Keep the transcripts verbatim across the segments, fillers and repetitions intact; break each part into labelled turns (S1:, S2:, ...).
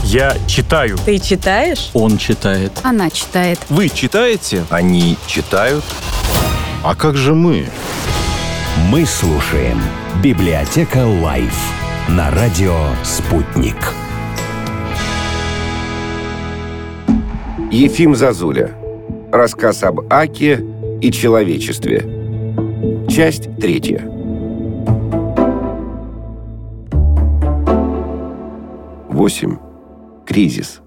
S1: Я читаю.
S2: Ты читаешь?
S3: Он читает.
S2: Она читает.
S1: Вы читаете?
S4: Они читают.
S5: А как же мы?
S6: Мы слушаем «Библиотека Лайф» на радио «Спутник».
S7: Ефим Зозуля. Рассказ об Аке и человечестве. Часть третья. Восемь. Кризис.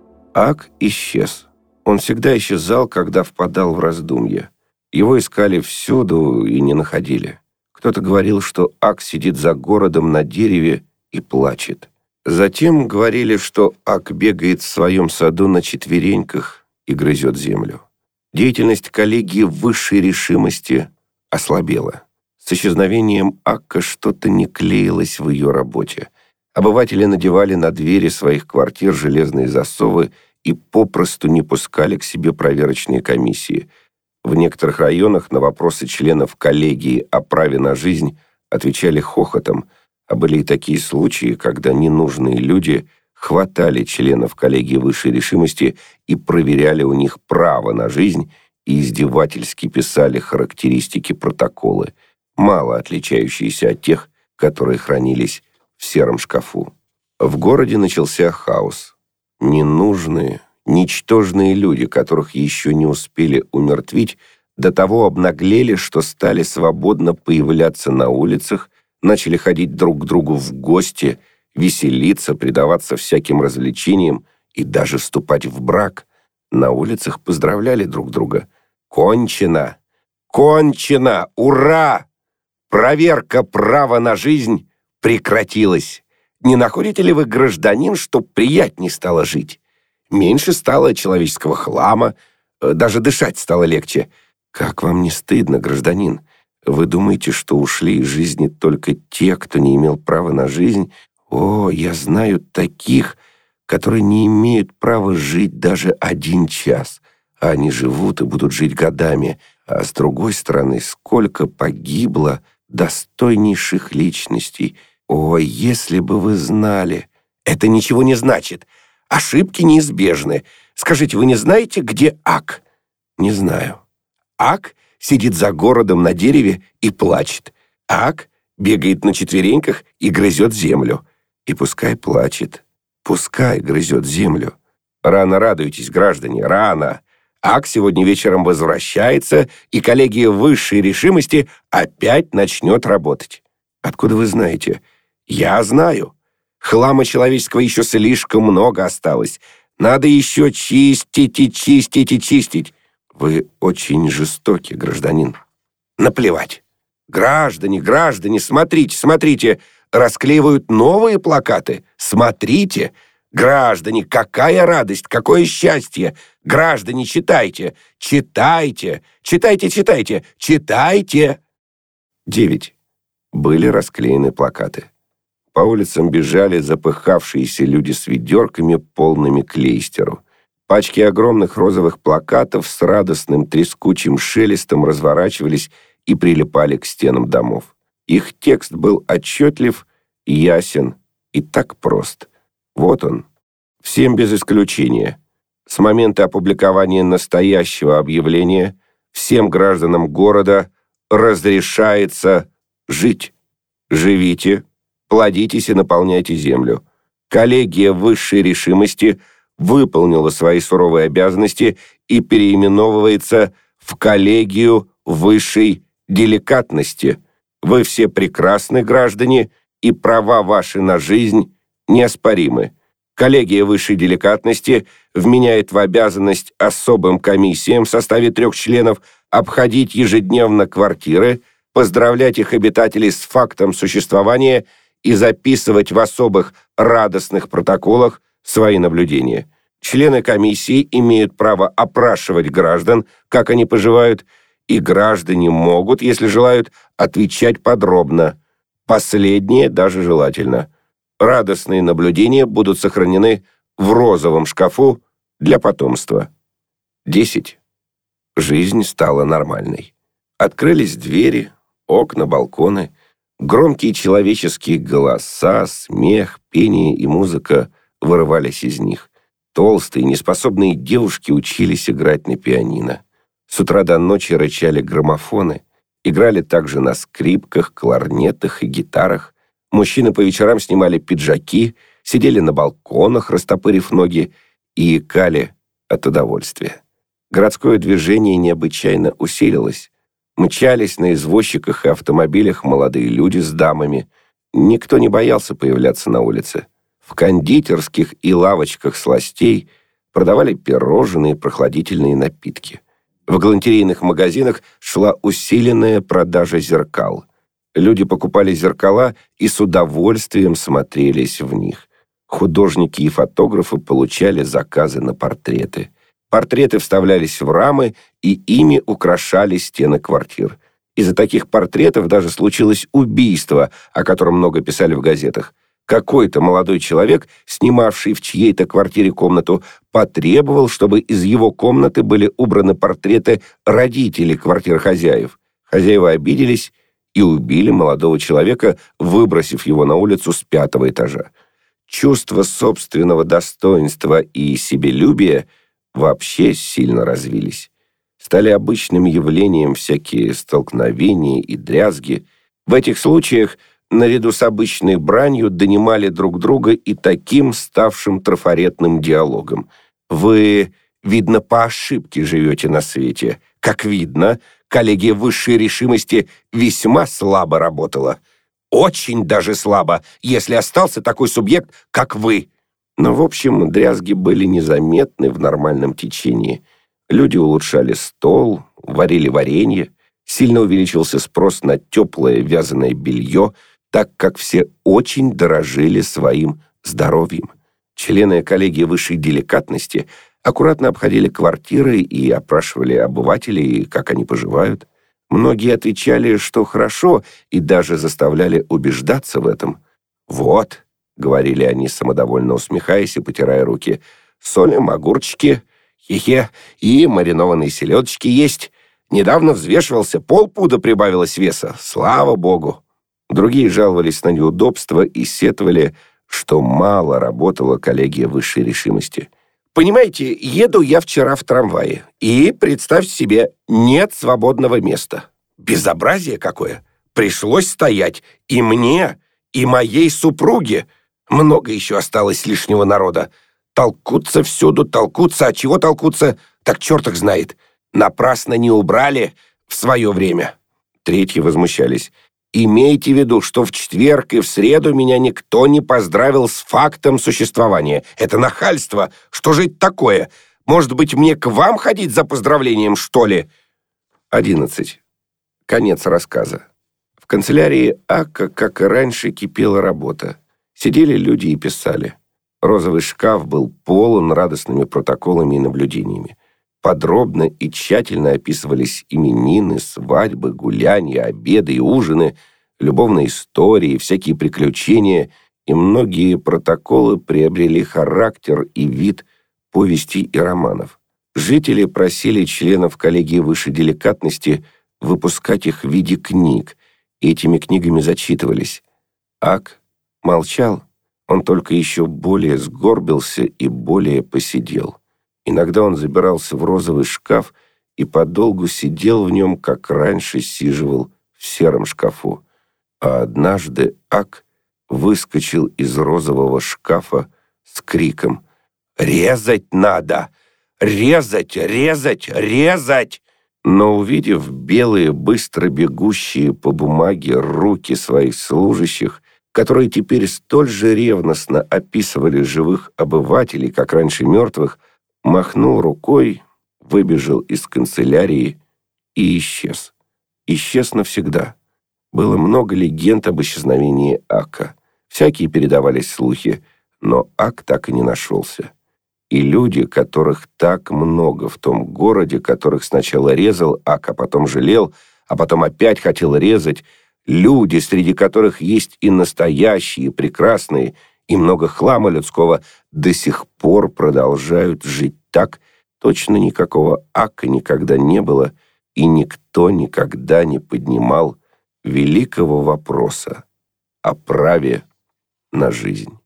S7: Ак исчез. Он всегда исчезал, когда впадал в раздумья. Его искали всюду и не находили. Кто-то говорил, что Ак сидит за городом на дереве и плачет. Затем говорили, что Ак бегает в своем саду на четвереньках и грызет землю. Деятельность коллегии высшей решимости ослабела. С исчезновением Ака что-то не клеилось в ее работе. Обыватели надевали на двери своих квартир железные засовы и попросту не пускали к себе проверочные комиссии. В некоторых районах на вопросы членов коллегии о праве на жизнь отвечали хохотом, а были и такие случаи, когда ненужные люди хватали членов коллегии высшей решимости и проверяли у них право на жизнь и издевательски писали характеристики протоколы, мало отличающиеся от тех, которые хранились в сером шкафу. В городе начался хаос. Ненужные, ничтожные люди, которых еще не успели умертвить, до того обнаглели, что стали свободно появляться на улицах, начали ходить друг к другу в гости, веселиться, предаваться всяким развлечениям и даже вступать в брак. На улицах поздравляли друг друга. «Кончено! Кончено! Ура! Проверка права на жизнь прекратилась! Не находите ли вы, гражданин, что приятнее стало жить? Меньше стало человеческого хлама, даже дышать стало легче. Как вам не стыдно, гражданин? Вы думаете, что ушли из жизни только те, кто не имел права на жизнь? О, я знаю таких, которые не имеют права жить даже один час, а они живут и будут жить годами. А с другой стороны, сколько погибло достойнейших личностей. О, если бы вы знали! Это ничего не значит. Ошибки неизбежны. Скажите, вы не знаете, где Ак? Не знаю. Ак сидит за городом на дереве и плачет. Ак бегает на четвереньках и грызет землю. И пускай плачет, пускай грызет землю. Рано радуйтесь, граждане, рано. Ак сегодня вечером возвращается, и коллегия высшей решимости опять начнет работать. Откуда вы знаете? Я знаю. Хлама человеческого еще слишком много осталось. Надо еще чистить и чистить и чистить. Вы очень жестоки, гражданин. Наплевать. Граждане, граждане, смотрите, смотрите, расклеивают новые плакаты. Смотрите. Граждане, какая радость, какое счастье. Граждане, читайте, читайте, читайте, читайте, читайте. Девять. Были расклеены плакаты. По улицам бежали запыхавшиеся люди с ведерками, полными клейстеру. Пачки огромных розовых плакатов с радостным трескучим шелестом разворачивались и прилипали к стенам домов. Их текст был отчетлив, ясен и так прост. Вот он. Всем без исключения. С момента опубликования настоящего объявления всем гражданам города разрешается жить. Живите, плодитесь и наполняйте землю. Коллегия высшей решимости выполнила свои суровые обязанности и переименовывается в коллегию высшей деликатности. Вы все прекрасны, граждане, и права ваши на жизнь неоспоримы. Коллегия высшей деликатности вменяет в обязанность особым комиссиям в составе трех членов обходить ежедневно квартиры, поздравлять их обитателей с фактом существования и записывать в особых радостных протоколах свои наблюдения. Члены комиссии имеют право опрашивать граждан, как они поживают, и граждане могут, если желают, отвечать подробно. Последнее даже желательно. Радостные наблюдения будут сохранены в розовом шкафу для потомства. Десять. Жизнь стала нормальной. Открылись двери, окна, балконы. Громкие человеческие голоса, смех, пение и музыка вырывались из них. Толстые, неспособные девушки учились играть на пианино. С утра до ночи рычали граммофоны. Играли также на скрипках, кларнетах и гитарах. Мужчины по вечерам снимали пиджаки, сидели на балконах, растопырив ноги, и икали от удовольствия. Городское движение необычайно усилилось. Мчались на извозчиках и автомобилях молодые люди с дамами. Никто не боялся появляться на улице. В кондитерских и лавочках сластей продавали пирожные и прохладительные напитки. В галантерейных магазинах шла усиленная продажа зеркал. Люди покупали зеркала и с удовольствием смотрелись в них. Художники и фотографы получали заказы на портреты. Портреты вставлялись в рамы, и ими украшали стены квартир. Из-за таких портретов даже случилось убийство, о котором много писали в газетах. Какой-то молодой человек, снимавший в чьей-то квартире комнату, потребовал, чтобы из его комнаты были убраны портреты родителей квартирхозяев. Хозяева обиделись и убили молодого человека, выбросив его на улицу с пятого этажа. Чувство собственного достоинства и себелюбия вообще сильно развились. Стали обычным явлением всякие столкновения и дрязги. В этих случаях наряду с обычной бранью донимали друг друга и таким ставшим трафаретным диалогом. «Вы, видно, по ошибке живете на свете. Как видно, коллегия высшей решимости весьма слабо работала. Очень даже слабо, если остался такой субъект, как вы». Но, в общем, дрязги были незаметны в нормальном течении. Люди улучшали стол, варили варенье. Сильно увеличился спрос на теплое вязаное белье, так как все очень дорожили своим здоровьем. Члены коллегии высшей деликатности аккуратно обходили квартиры и опрашивали обывателей, как они поживают. Многие отвечали, что хорошо, и даже заставляли убеждаться в этом. «Вот», — говорили они, самодовольно усмехаясь и потирая руки, «солим огурчики, хе-хе, и маринованные селедочки есть. Недавно взвешивался, полпуда прибавилось веса, слава богу». Другие жаловались на неудобства и сетовали, что мало работала коллегия высшей решимости. «Понимаете, еду я вчера в трамвае, и, представьте себе, нет свободного места. Безобразие какое! Пришлось стоять и мне, и моей супруге. Много еще осталось лишнего народа. Толкутся всюду, толкутся, а чего толкутся, так черт их знает. Напрасно не убрали в свое время». Третьи возмущались. «Имейте в виду, что в четверг и в среду меня никто не поздравил с фактом существования. Это нахальство. Что же это такое? Может быть, мне к вам ходить за поздравлением, что ли?» Одиннадцать. Конец рассказа. В канцелярии Ака, как и раньше, кипела работа. Сидели люди и писали. Розовый шкаф был полон радостными протоколами и наблюдениями. Подробно и тщательно описывались именины, свадьбы, гулянья, обеды и ужины, любовные истории, всякие приключения, и многие протоколы приобрели характер и вид повестей и романов. Жители просили членов коллегии высшей деликатности выпускать их в виде книг, и этими книгами зачитывались. Ак молчал, он только еще более сгорбился и более посидел. Иногда он забирался в розовый шкаф и подолгу сидел в нем, как раньше сиживал в сером шкафу. А однажды Ак выскочил из розового шкафа с криком: «Резать надо! Резать, резать, резать!» Но, увидев белые, быстро бегущие по бумаге руки своих служащих, которые теперь столь же ревностно описывали живых обывателей, как раньше мертвых, махнул рукой, выбежал из канцелярии и исчез. Исчез навсегда. Было много легенд об исчезновении Ака. Всякие передавались слухи, но Ак так и не нашелся. И люди, которых так много в том городе, которых сначала резал Ак, а потом жалел, а потом опять хотел резать, люди, среди которых есть и настоящие, прекрасные, и много хлама людского, до сих пор продолжают жить так, точно никакого Ака никогда не было, и никто никогда не поднимал великого вопроса о праве на жизнь.